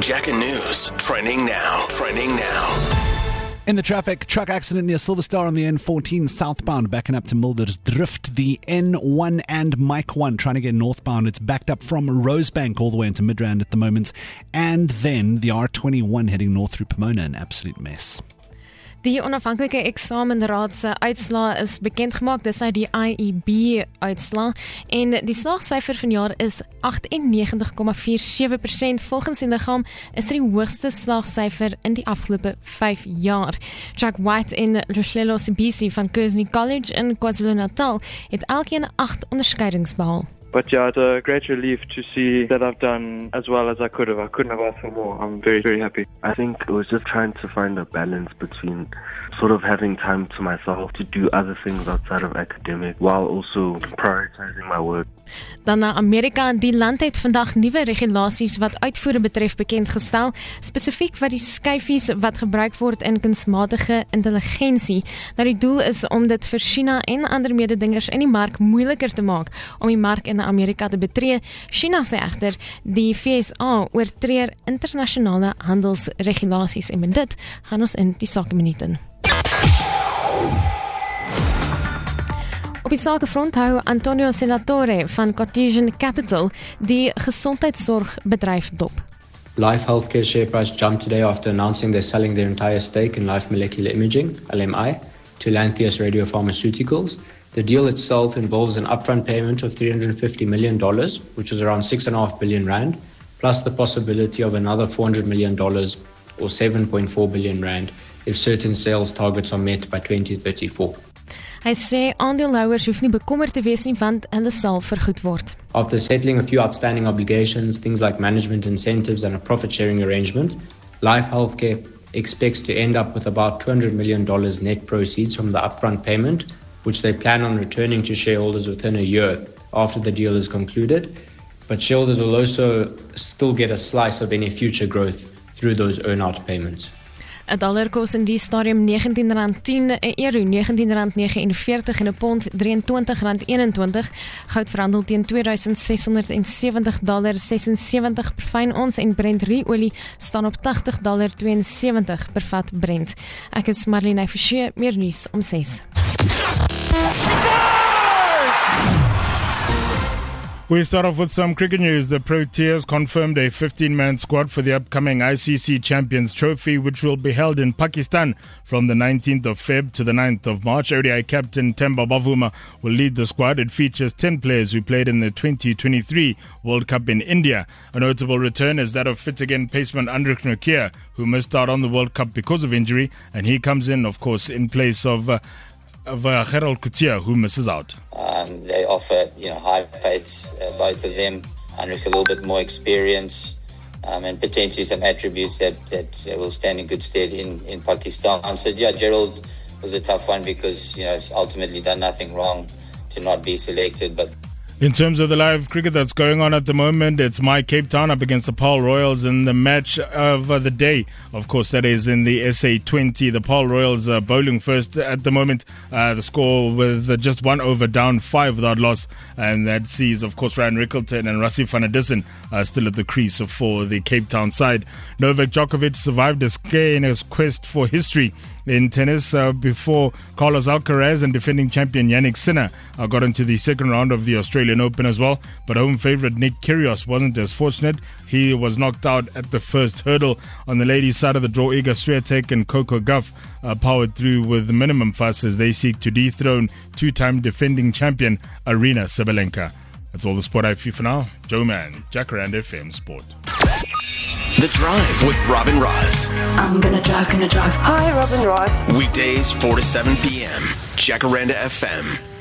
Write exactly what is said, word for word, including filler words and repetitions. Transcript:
Jacker News, trending now, trending now. In the traffic, truck accident near Silver Star on the N fourteen southbound, backing up to Milders Drift. The N one and Mike one trying to get northbound. It's backed up from Rosebank all the way into Midrand at the moment. And then the R twenty-one heading north through Pomona, an absolute mess. Die onafhanklike eksamenraad se uitslae is bekendgemaak. Dis nou die I E B-uitslae en die slaagsyfer vanjaar is agt-en-negentig komma vier sewe persent. Volgens die liggaam is dit die hoogste slaagsyfer in die afgelope vyf jaar. Jack White en Luhlelo Sibisi van Kursney College in KwaZulu-Natal het elkeen agt onderskeidings behaal. But yeah, it's a great relief to see that I've done as well as I could have. I couldn't have asked for more. I'm very, very happy. I think it was just trying to find a balance between sort of having time to myself to do other things outside of academic while also prioritizing my work. Dan na Amerika. Die land het vandag nuwe regulasies wat uitvoere betref bekendgestel, spesifiek wat die skyfies wat gebruik word in kunsmatige intelligensie. Nou die doel is om dit vir China en ander mededingers in die mark moeiliker te maak om die mark in Amerika te betree. China sê egter die V S A oortree internasionale handelsregulasies en met dit gaan ons in die sakeminuut in. Op die sakefront hou Antonio Senatore van Cartesian Capital die gesondheidsorgbedryf dop. Life Healthcare share price jumped today after announcing they're selling their entire stake in Life Molecular Imaging, L M I, to Lantheus Radiopharmaceuticals. The deal itself involves an upfront payment of three hundred fifty million dollars, which is around six point five billion rand, plus the possibility of another four hundred million dollars or seven point four billion rand if certain sales targets are met by twenty thirty-four. Hy sê aandeelhouers hoef nie bekommerd te wees nie want hulle sal vergoed word. After settling a few outstanding obligations, things like management incentives and a profit-sharing arrangement, Life Healthcare expects to end up with about two hundred million dollars net proceeds from the upfront payment, which they plan on returning to shareholders within a year after the deal is concluded. But shareholders will also still get a slice of any future growth through those earn-out payments. 'n dollar kos in die stadium negentien rand tien, 'n euro negentien rand negenenveertig en 'n pond drieëntwintig rand eenentwintig. Goud verhandel teen twee duisend ses honderd sewentig dollar sesensewentig per fyn ons en Brent ruolie staan op tagtig dollar tweeënsewentig per vat Brent. Ek is Marlene Forsie, meer nuus om ses. We start off with some cricket news. The Proteas confirmed a fifteen-man squad for the upcoming I C C Champions Trophy, which will be held in Pakistan from the nineteenth of February to the ninth of March. O D I captain Themba Bavuma will lead the squad. It features ten players who played in the twenty twenty-three World Cup in India. A notable return is that of fit-again paceman Andrik Nokia, who missed out on the World Cup because of injury, and he comes in, of course, in place of uh, of uh, Gerald Kutia, who misses out. Um, they offer, you know, high pace, uh, both of them, and with a little bit more experience, um, and potentially some attributes that, that uh, will stand in good stead in, in Pakistan. So, yeah, Gerald was a tough one because, you know, it's ultimately done nothing wrong to not be selected, but in terms of the live cricket that's going on at the moment, it's my Cape Town up against the Paarl Royals in the match of uh, the day. Of course, that is in the S A twenty. The Paarl Royals are bowling first at the moment. Uh, the score with uh, just one over down, five without loss. And that sees, of course, Ryan Rickleton and Rassie van der Dussen uh, still at the crease for the Cape Town side. Novak Djokovic survived a scare in his quest for history in tennis uh, before Carlos Alcaraz and defending champion Yannick Sinner uh, got into the second round of the Australian Open as well. But home favourite Nick Kyrgios wasn't as fortunate. He was knocked out at the first hurdle. On the ladies' side of the draw, Iga Swiatek and Coco Gauff uh, powered through with minimum fuss as they seek to dethrone two-time defending champion Arina Sabalenka. That's all the sport I have for you for now. Joe Man, Jacaranda F M Sport. The Drive with Robin Ross. I'm gonna drive, gonna drive. Hi, Robin Ross. Weekdays four to seven p.m. Jacaranda F M.